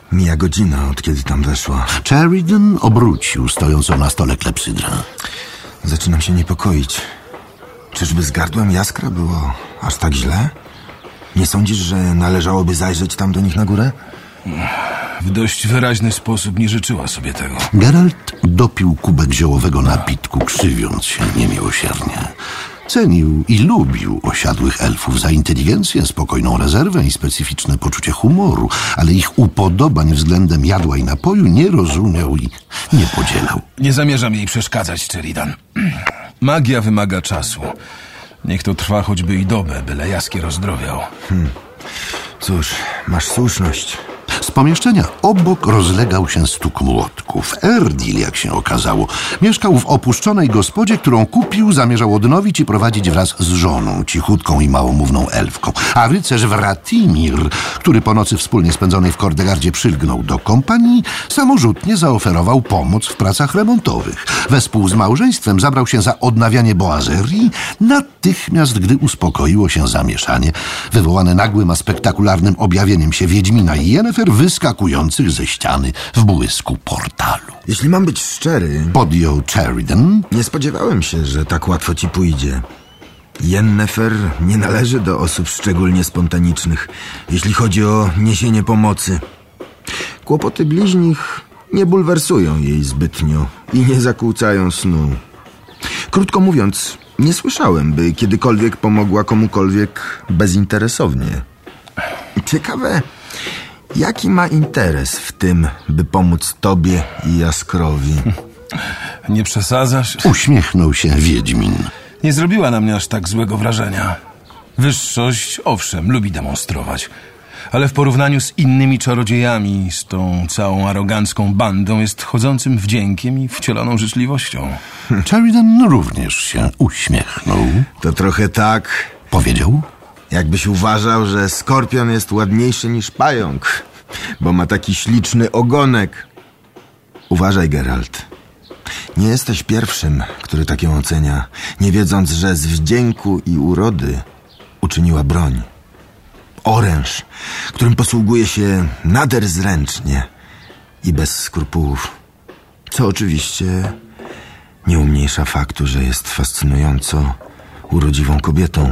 Mija godzina, od kiedy tam weszła. Sheridan obrócił stojącą na stole klepsydrę. Zaczynam się niepokoić. Czyżby z gardłem Jaskra było aż tak źle? Nie sądzisz, że należałoby zajrzeć tam do nich na górę? W dość wyraźny sposób nie życzyła sobie tego. Geralt dopił kubek ziołowego napitku, krzywiąc się niemiłosiernie. Cenił i lubił osiadłych elfów za inteligencję, spokojną rezerwę i specyficzne poczucie humoru, ale ich upodobań względem jadła i napoju nie rozumiał i nie podzielał. Nie zamierzam jej przeszkadzać, Sheridan. Magia wymaga czasu. Niech to trwa choćby i dobę, byle Jaskier ozdrowiał. Cóż, masz słuszność. Z pomieszczenia obok rozlegał się stuk młotków. Erdil, jak się okazało, mieszkał w opuszczonej gospodzie, którą kupił, zamierzał odnowić i prowadzić wraz z żoną, cichutką i małomówną elfką. A rycerz Wratimir, który po nocy wspólnie spędzonej w Kordegardzie przylgnął do kompanii, samorzutnie zaoferował pomoc w pracach remontowych. Wespół z małżeństwem zabrał się za odnawianie boazerii, natychmiast gdy uspokoiło się zamieszanie, wywołane nagłym a spektakularnym objawieniem się Wiedźmina i Yennefer wyskakujących ze ściany w błysku portalu. Jeśli mam być szczery, Podjął Sheridan. nie spodziewałem się, że tak łatwo ci pójdzie. Yennefer nie należy do osób szczególnie spontanicznych, jeśli chodzi o niesienie pomocy. Kłopoty bliźnich nie bulwersują jej zbytnio i nie zakłócają snu. Krótko mówiąc, nie słyszałem, by kiedykolwiek pomogła komukolwiek bezinteresownie. Ciekawe, jaki ma interes w tym, by pomóc tobie i Jaskrowi? Nie przesadzasz? Uśmiechnął się Wiedźmin. Nie zrobiła na mnie aż tak złego wrażenia. Wyższość, owszem, lubi demonstrować, ale w porównaniu z innymi czarodziejami, z tą całą arogancką bandą, jest chodzącym wdziękiem i wcieloną życzliwością. Sheridan również się uśmiechnął. To trochę tak, Powiedział. jakbyś uważał, że skorpion jest ładniejszy niż pająk, bo ma taki śliczny ogonek. Uważaj, Geralt. Nie jesteś pierwszym, który tak ją ocenia, nie wiedząc, że z wdzięku i urody uczyniła broń. Oręż, którym posługuje się nader zręcznie i bez skrupułów. Co oczywiście nie umniejsza faktu, że jest fascynująco urodziwą kobietą.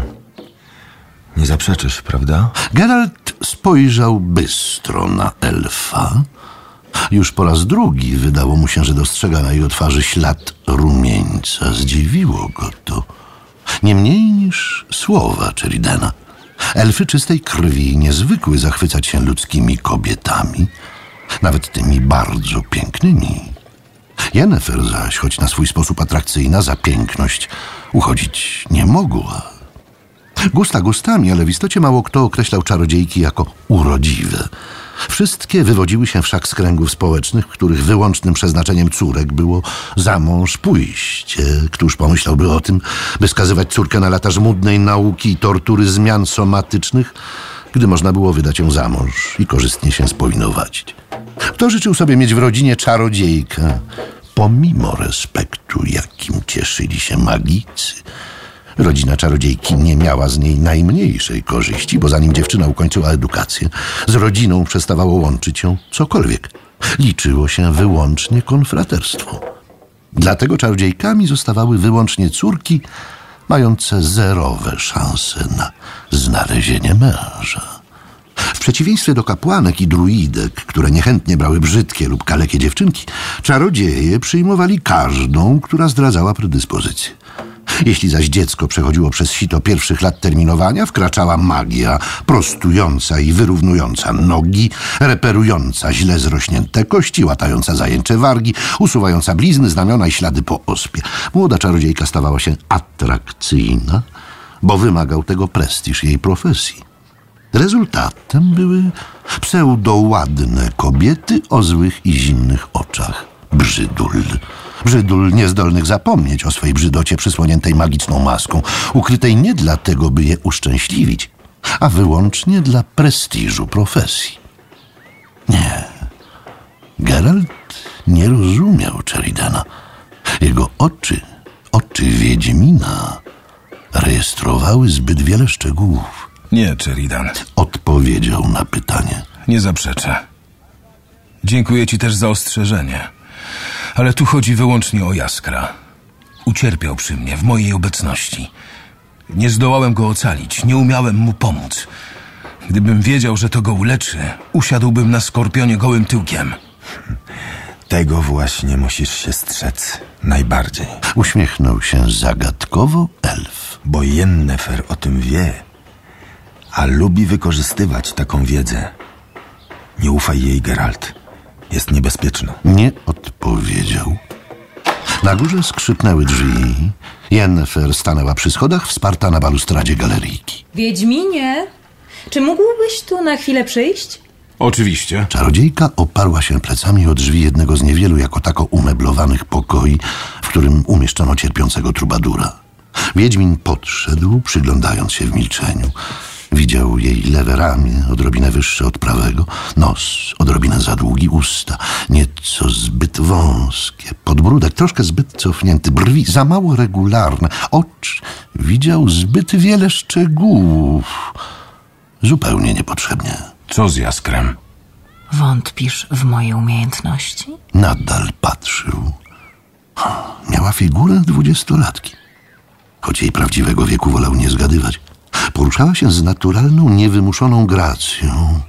Nie zaprzeczysz, prawda? Geralt spojrzał bystro na elfa. Już po raz drugi wydało mu się, że dostrzega na jego twarzy ślad rumieńca. Zdziwiło go to. Nie mniej niż słowa Sheridana. Elfy czystej krwi nie zwykły zachwycać się ludzkimi kobietami, nawet tymi bardzo pięknymi. Yennefer zaś, choć na swój sposób atrakcyjna, za piękność uchodzić nie mogła. Gusta gustami, ale w istocie mało kto określał czarodziejki jako urodziwe. Wszystkie wywodziły się wszak z kręgów społecznych, w których wyłącznym przeznaczeniem córek było za mąż pójście. Któż pomyślałby o tym, by skazywać córkę na lata żmudnej nauki i tortury zmian somatycznych, gdy można było wydać ją za mąż i korzystnie się spowinowacić? Kto życzył sobie mieć w rodzinie czarodziejkę, pomimo respektu, jakim cieszyli się magicy? Rodzina czarodziejki nie miała z niej najmniejszej korzyści, bo zanim dziewczyna ukończyła edukację, z rodziną przestawało łączyć ją cokolwiek. Liczyło się wyłącznie konfraterstwo. Dlatego czarodziejkami zostawały wyłącznie córki mające zerowe szanse na znalezienie męża. W przeciwieństwie do kapłanek i druidek, które niechętnie brały brzydkie lub kalekie dziewczynki, czarodzieje przyjmowali każdą, która zdradzała predyspozycję. Jeśli zaś dziecko przechodziło przez sito pierwszych lat terminowania, wkraczała magia prostująca i wyrównująca nogi, reperująca źle zrośnięte kości, łatająca zajęcze wargi, usuwająca blizny, znamiona i ślady po ospie. Młoda czarodziejka stawała się atrakcyjna, bo wymagał tego prestiż jej profesji. Rezultatem były pseudoładne kobiety o złych i zimnych oczach. Brzydul niezdolnych zapomnieć o swej brzydocie przysłoniętej magiczną maską, ukrytej nie dlatego, by je uszczęśliwić, a wyłącznie dla prestiżu profesji. Nie. Geralt nie rozumiał Sheridana. Jego oczy Wiedźmina, rejestrowały zbyt wiele szczegółów. Nie, Sheridan. Odpowiedział na pytanie. Nie zaprzeczę. Dziękuję ci też za ostrzeżenie. Ale tu chodzi wyłącznie o Jaskra. Ucierpiał przy mnie, w mojej obecności. Nie zdołałem go ocalić, nie umiałem mu pomóc. Gdybym wiedział, że to go uleczy, usiadłbym na skorpionie gołym tyłkiem. Tego właśnie musisz się strzec najbardziej. Uśmiechnął się zagadkowo elf. Bo Yennefer o tym wie, a lubi wykorzystywać taką wiedzę. Nie ufaj jej, Geralt. Jest niebezpieczna. Nie odpowiedział. Na górze skrzypnęły drzwi. Yennefer stanęła przy schodach, wsparta na balustradzie galeryjki. Wiedźminie, czy mógłbyś tu na chwilę przyjść? Oczywiście. Czarodziejka oparła się plecami o drzwi jednego z niewielu jako tako umeblowanych pokoi, w którym umieszczono cierpiącego trubadura. Wiedźmin podszedł, przyglądając się w milczeniu. Widział jej lewe ramię, odrobinę wyższe od prawego, nos odrobinę za długi, usta nieco zbyt wąskie, podbródek troszkę zbyt cofnięty, brwi za mało regularne, oczy widział zbyt wiele szczegółów. Zupełnie niepotrzebnie. Co z Jaskrem? Wątpisz w moje umiejętności? Nadal patrzył. Miała figurę 20-latki. Choć jej prawdziwego wieku wolał nie zgadywać. Poruszała się z naturalną, niewymuszoną gracją.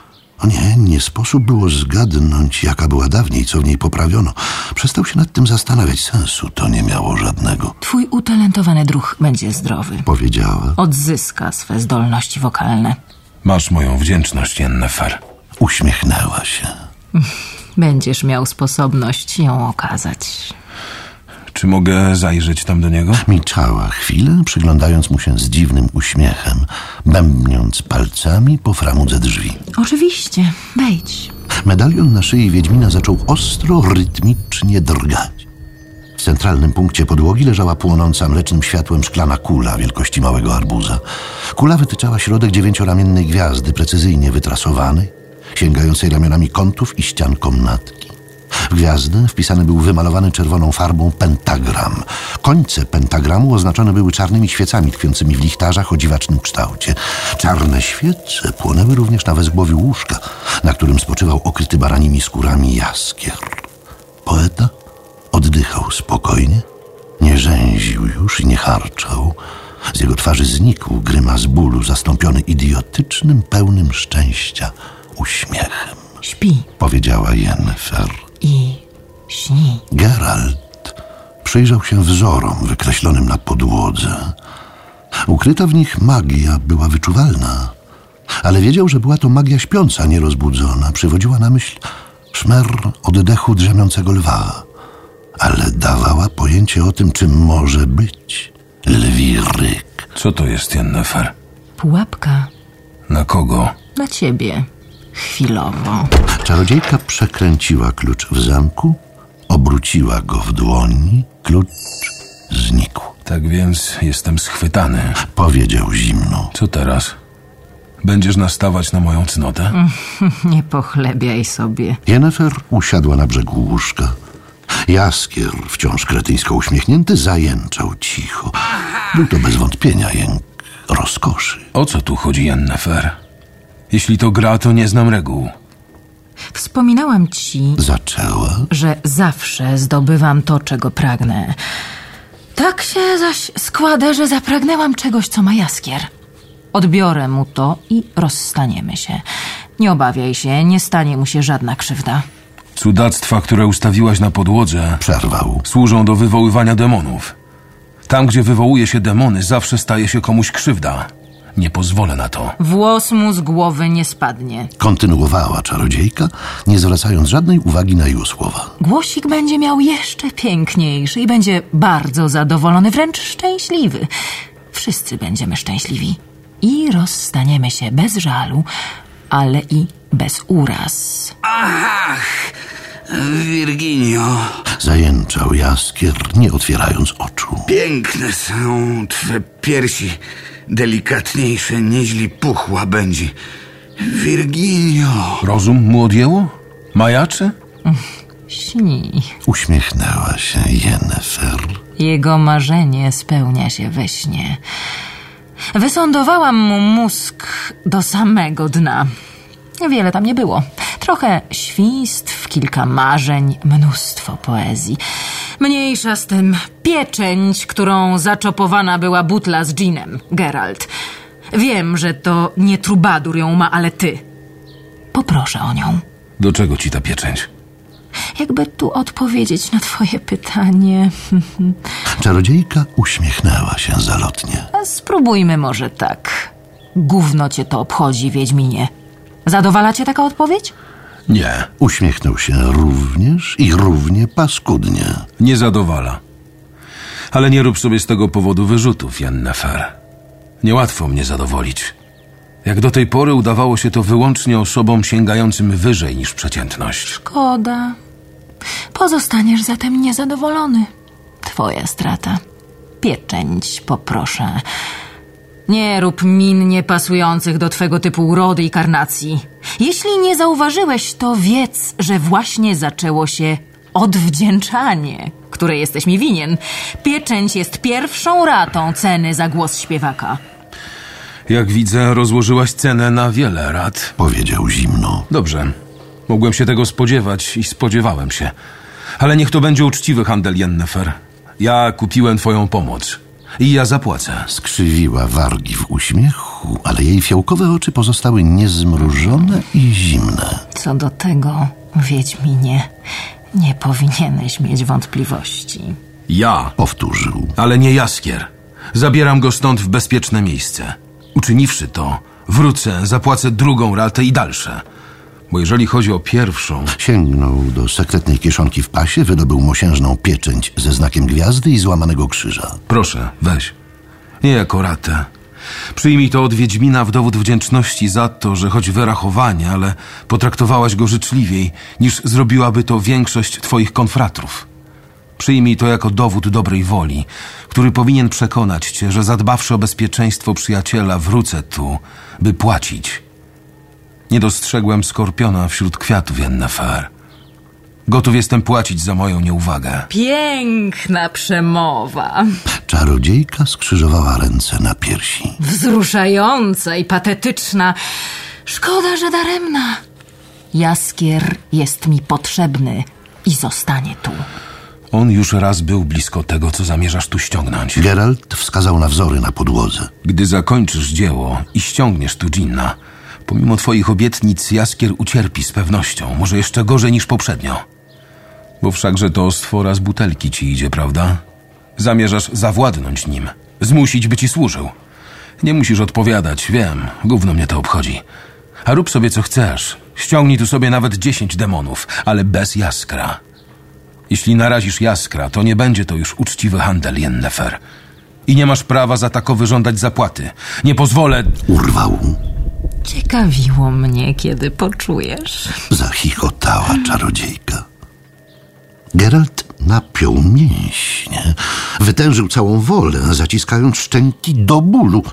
O nie sposób było zgadnąć, jaka była dawniej, co w niej poprawiono. Przestał się nad tym zastanawiać. Sensu to nie miało żadnego. Twój utalentowany druh będzie zdrowy. Powiedziała. Odzyska swe zdolności wokalne. Masz moją wdzięczność, Yennefer. Uśmiechnęła się. Będziesz miał sposobność ją okazać. Czy mogę zajrzeć tam do niego? Milczała chwilę, przyglądając mu się z dziwnym uśmiechem, bębniąc palcami po framudze drzwi. Oczywiście, wejdź. Medalion na szyi Wiedźmina zaczął ostro, rytmicznie drgać. W centralnym punkcie podłogi leżała płonąca mlecznym światłem szklana kula wielkości małego arbuza. Kula wytyczała środek 9-ramiennej gwiazdy, precyzyjnie wytrasowanej, sięgającej ramionami kątów i ścian komnatki. W gwiazdę wpisany był wymalowany czerwoną farbą pentagram. Końce pentagramu oznaczone były czarnymi świecami tkwiącymi w lichtarzach o dziwacznym kształcie. Czarne świece płonęły również na wezgłowiu łóżka, na którym spoczywał okryty baranimi skórami jaskier. Poeta oddychał spokojnie, nie rzęził już i nie charczał. Z jego twarzy znikł grymas bólu, zastąpiony idiotycznym, pełnym szczęścia uśmiechem. Śpi Powiedziała Yennefer. i śni. Geralt przyjrzał się wzorom wykreślonym na podłodze. Ukryta w nich magia była wyczuwalna, ale wiedział, że była to magia śpiąca, nierozbudzona. Przywodziła na myśl szmer oddechu drzemiącego lwa, ale dawała pojęcie o tym, czym może być lwi ryk. Co to jest, Yennefer? Pułapka Na kogo? na ciebie. Chwilowo. Czarodziejka przekręciła klucz w zamku, obróciła go w dłoni, klucz znikł. Tak więc jestem schwytany. Powiedział zimno. Co teraz? Będziesz nastawać na moją cnotę? Nie pochlebiaj sobie. Yennefer usiadła na brzegu łóżka. Jaskier, wciąż kretyńsko uśmiechnięty, zajęczał cicho. Był to bez wątpienia jęk rozkoszy. O co tu chodzi, Yennefer? Jeśli to gra, to nie znam reguł. Wspominałam ci, Zaczęła. że zawsze zdobywam to, czego pragnę. Tak się zaś składa, że zapragnęłam czegoś, co ma Jaskier. Odbiorę mu to i rozstaniemy się. Nie obawiaj się, nie stanie mu się żadna krzywda. Cudactwa, które ustawiłaś na podłodze, Przerwał. służą do wywoływania demonów. Tam, gdzie wywołuje się demony, zawsze staje się komuś krzywda. Nie pozwolę na to. Włos mu z głowy nie spadnie. Kontynuowała czarodziejka, nie zwracając żadnej uwagi na jego słowa. Głosik będzie miał jeszcze piękniejszy i będzie bardzo zadowolony, wręcz szczęśliwy. Wszyscy będziemy szczęśliwi. I rozstaniemy się bez żalu, ale i bez uraz. Ach, Virginio, Zajęczał Jaskier, nie otwierając oczu. piękne są twe piersi, delikatniejsze niźli puch łabędzi. Virginio, Rozum mu odjęło? Majaczy? Śni. Uśmiechnęła się Yennefer. Jego marzenie spełnia się we śnie. Wysądowałam mu mózg do samego dna. Wiele tam nie było. Trochę świństw, kilka marzeń, mnóstwo poezji. Mniejsza z tym, pieczęć, którą zaczopowana była butla z ginem, Geralt. Wiem, że to nie trubadur ją ma, ale ty. Poproszę o nią. Do czego ci ta pieczęć? Jakby tu odpowiedzieć na twoje pytanie. Czarodziejka uśmiechnęła się zalotnie. A spróbujmy może tak. Gówno cię to obchodzi, Wiedźminie. Zadowala cię taka odpowiedź? Nie, Uśmiechnął się również i równie paskudnie. nie zadowala. Ale nie rób sobie z tego powodu wyrzutów, Yennefer. Niełatwo mnie zadowolić. Jak do tej pory udawało się to wyłącznie osobom sięgającym wyżej niż przeciętność. Szkoda. Pozostaniesz zatem niezadowolony. Twoja strata. Pieczęć, poproszę. Nie rób min niepasujących do twego typu urody i karnacji. Jeśli nie zauważyłeś, to wiedz, że właśnie zaczęło się odwdzięczanie, które jesteś mi winien. Pieczęć jest pierwszą ratą ceny za głos śpiewaka. Jak widzę, rozłożyłaś cenę na wiele rat. Powiedział zimno. Dobrze. Mogłem się tego spodziewać i spodziewałem się. Ale niech to będzie uczciwy handel, Yennefer. Ja kupiłem twoją pomoc. I ja zapłacę. Skrzywiła wargi w uśmiechu, ale jej fiołkowe oczy pozostały niezmrużone i zimne. Co do tego, Wiedźminie, nie powinieneś mieć wątpliwości. Ja. Powtórzył. Ale nie Jaskier. Zabieram go stąd w bezpieczne miejsce. Uczyniwszy to, wrócę, zapłacę drugą ratę i dalsze. Bo jeżeli chodzi o pierwszą... Sięgnął do sekretnej kieszonki w pasie, wydobył mosiężną pieczęć ze znakiem gwiazdy i złamanego krzyża. Proszę, weź. Nie jako ratę. Przyjmij to od Wiedźmina w dowód wdzięczności za to, że choć wyrachowanie, ale potraktowałaś go życzliwiej, niż zrobiłaby to większość twoich konfratrów. Przyjmij to jako dowód dobrej woli, który powinien przekonać cię, że zadbawszy o bezpieczeństwo przyjaciela, wrócę tu, by płacić. Nie dostrzegłem skorpiona wśród kwiatów, Yennefer. Gotów jestem płacić za moją nieuwagę. Piękna przemowa. Czarodziejka skrzyżowała ręce na piersi. Wzruszająca i patetyczna. Szkoda, że daremna. Jaskier jest mi potrzebny i zostanie tu. On już raz był blisko tego, co zamierzasz tu ściągnąć. Geralt wskazał na wzory na podłodze. Gdy zakończysz dzieło i ściągniesz tu dżinna, pomimo twoich obietnic Jaskier ucierpi z pewnością, może jeszcze gorzej niż poprzednio. Bo wszakże to stwora z butelki ci idzie, prawda? Zamierzasz zawładnąć nim, zmusić, by ci służył. Nie musisz odpowiadać, wiem, gówno mnie to obchodzi. A rób sobie co chcesz. Ściągnij tu sobie nawet 10 demonów, ale bez Jaskra. Jeśli narazisz Jaskra, to nie będzie to już uczciwy handel, Yennefer. I nie masz prawa za takowy żądać zapłaty. Nie pozwolę... Urwał. Ciekawiło mnie, kiedy poczujesz. Zachichotała czarodziejka. Geralt napiął mięśnie. Wytężył całą wolę, zaciskając szczęki do bólu.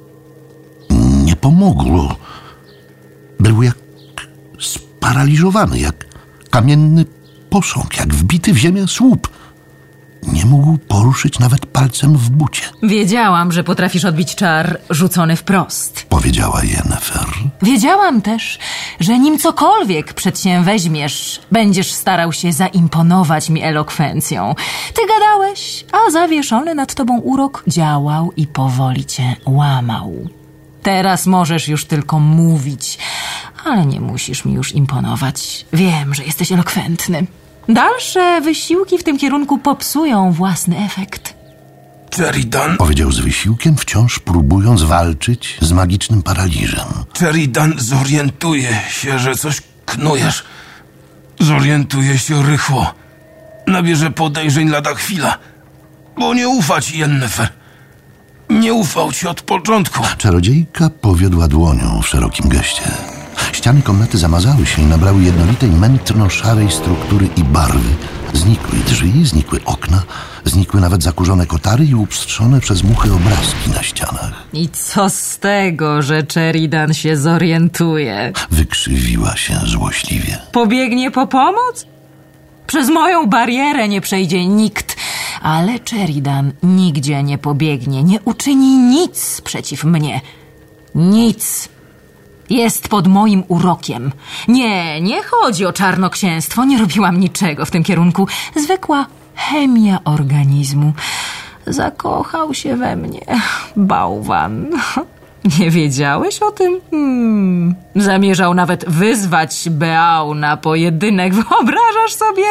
Nie pomogło. Był jak sparaliżowany, jak kamienny posąg, jak wbity w ziemię słup. Nie mógł poruszyć nawet palcem w bucie. Wiedziałam, że potrafisz odbić czar rzucony wprost. Powiedziała Yennefer. Wiedziałam też, że nim cokolwiek przedsięweźmiesz, będziesz starał się zaimponować mi elokwencją. Ty gadałeś, a zawieszony nad tobą urok działał i powoli cię łamał. Teraz możesz już tylko mówić, ale nie musisz mi już imponować. Wiem, że jesteś elokwentny. Dalsze wysiłki w tym kierunku popsują własny efekt. Sheridan, Powiedział z wysiłkiem, wciąż próbując walczyć z magicznym paraliżem. Sheridan, zorientuje się, że coś knujesz. Zorientuje się rychło. Nabierze podejrzeń lada chwila. Bo nie ufa ci, Yennefer. Nie ufał ci od początku. Czarodziejka powiodła dłonią w szerokim geście. Ściany komnaty zamazały się i nabrały jednolitej mętno-szarej struktury i barwy. Znikły drzwi, znikły okna, znikły nawet zakurzone kotary i upstrzone przez muchy obrazki na ścianach. I co z tego, że Sheridan się zorientuje? Wykrzywiła się złośliwie. Pobiegnie po pomoc? Przez moją barierę nie przejdzie nikt, ale Sheridan nigdzie nie pobiegnie, nie uczyni nic przeciw mnie. Nic. Jest pod moim urokiem. Nie chodzi o czarnoksięstwo. Nie robiłam niczego w tym kierunku. Zwykła chemia organizmu. Zakochał się we mnie. Bałwan. Nie wiedziałeś o tym? Zamierzał nawet wyzwać Beał na pojedynek. Wyobrażasz sobie?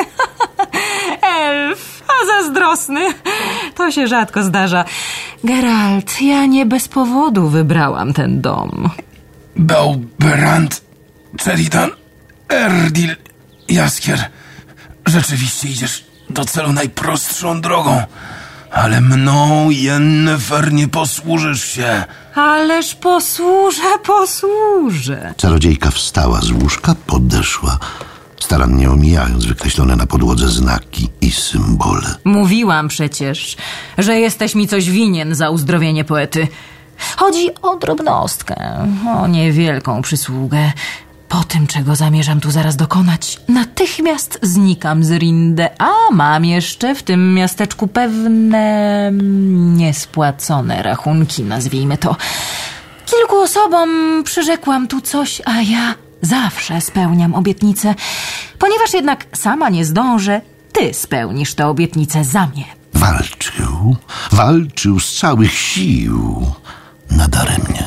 Elf, a zazdrosny. To się rzadko zdarza. Geralt, ja nie bez powodu wybrałam ten dom. Beau-Berand, Ceridan, Erdil, Jaskier. Rzeczywiście idziesz do celu najprostszą drogą. Ale mną, Yennefer, nie posłużysz się. Ależ posłużę. Czarodziejka wstała z łóżka, podeszła, starannie omijając wykreślone na podłodze znaki i symbole. Mówiłam przecież, że jesteś mi coś winien za uzdrowienie poety. Chodzi o drobnostkę, o niewielką przysługę. Po tym, czego zamierzam tu zaraz dokonać, natychmiast znikam z Rinde, a mam jeszcze w tym miasteczku pewne niespłacone rachunki, nazwijmy to. Kilku osobom przyrzekłam tu coś, a ja zawsze spełniam obietnice. Ponieważ jednak sama nie zdążę, ty spełnisz tę obietnicę za mnie. Walczył z całych sił. Nadaremnie.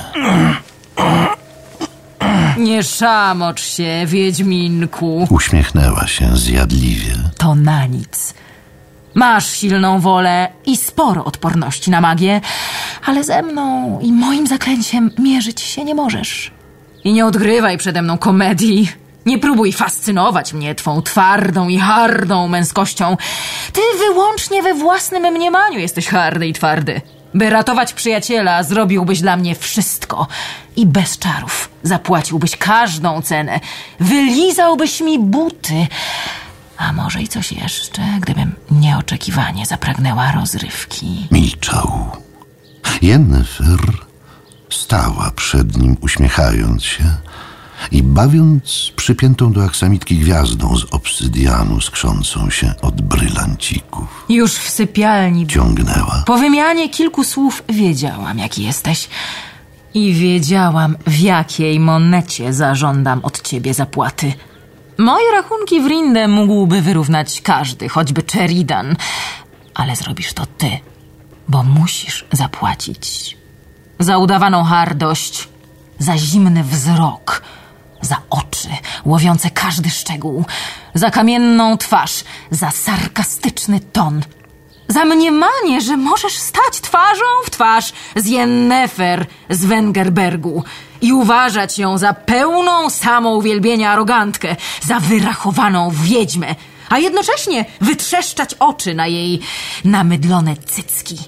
Nie szamocz się, Wiedźminku. Uśmiechnęła się zjadliwie. To na nic. Masz silną wolę i sporo odporności na magię, ale ze mną i moim zaklęciem mierzyć się nie możesz. I nie odgrywaj przede mną komedii. Nie próbuj fascynować mnie twą twardą i hardą męskością. Ty wyłącznie we własnym mniemaniu jesteś hardy i twardy. By ratować przyjaciela, zrobiłbyś dla mnie wszystko. I bez czarów zapłaciłbyś każdą cenę. Wylizałbyś mi buty. A może i coś jeszcze, gdybym nieoczekiwanie zapragnęła rozrywki. Milczał. Yennefer stała przed nim, uśmiechając się i bawiąc przypiętą do aksamitki gwiazdą z obsydianu skrzącą się od brylancików. Już w sypialni Ciągnęła. po wymianie kilku słów wiedziałam, jaki jesteś. I wiedziałam, w jakiej monecie zażądam od ciebie zapłaty. Moje rachunki w Rinde mógłby wyrównać każdy, choćby Ceridan. Ale zrobisz to ty, bo musisz zapłacić. Za udawaną hardość, za zimny wzrok, za oczy łowiące każdy szczegół, za kamienną twarz, za sarkastyczny ton, za mniemanie, że możesz stać twarzą w twarz z Yennefer z Wengerbergu i uważać ją za pełną samouwielbienia arogantkę, za wyrachowaną wiedźmę, a jednocześnie wytrzeszczać oczy na jej namydlone cycki.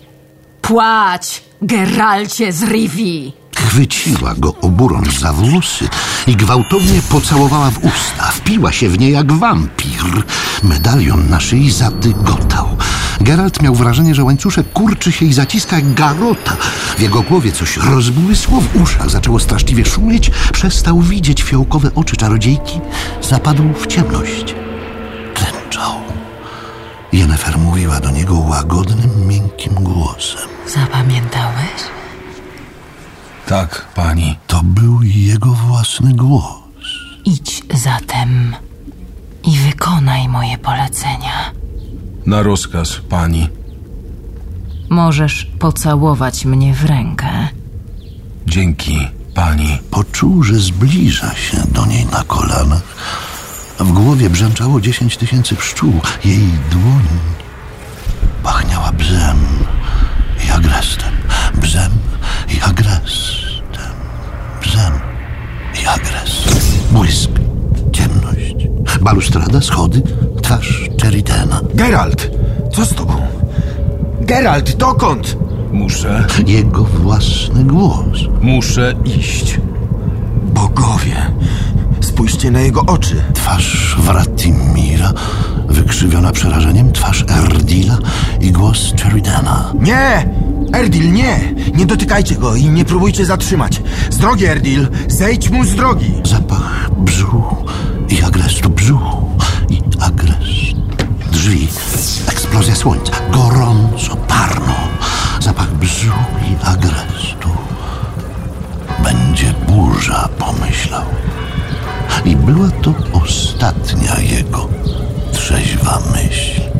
Płać, Geralcie z Rivii! Chwyciła go oburącz za włosy i gwałtownie pocałowała w usta. Wpiła się w nie jak wampir. Medalion na szyi zadygotał. Geralt miał wrażenie, że łańcuszek kurczy się i zaciska jak garota. W jego głowie coś rozbłysło, w uszach zaczęło straszliwie szumieć. Przestał widzieć fiołkowe oczy czarodziejki. Zapadł w ciemność. Klęczał. Yennefer mówiła do niego łagodnym, miękkim głosem. Zapamiętałeś? Tak, pani. To był jego własny głos. Idź zatem i wykonaj moje polecenia. Na rozkaz, pani. Możesz pocałować mnie w rękę. Dzięki, pani. Poczuł, że zbliża się do niej na kolanach. W głowie brzęczało 10 000 pszczół. Jej dłoń pachniała bzem i agrestem. Bzem i agrestem. Bzem i agrestem. Błysk, ciemność, balustrada, schody, twarz Ceridena. Geralt, co z tobą? Geralt, dokąd? Muszę Jego własny głos. iść. Bogowie, spójrzcie na jego oczy. Twarz Wratimira, wykrzywiona przerażeniem, twarz Erdila i głos Ceridena. Nie! Erdil, nie! Nie dotykajcie go i nie próbujcie zatrzymać. Z drogi, Erdil! Zejdź mu z drogi! Zapach brzuchu i agrestu, brzuchu i agrest. Drzwi, eksplozja słońca, gorąco, parno. Zapach brzuchu i agrestu. będzie burza, pomyślał. I była to ostatnia jego trzeźwa myśl.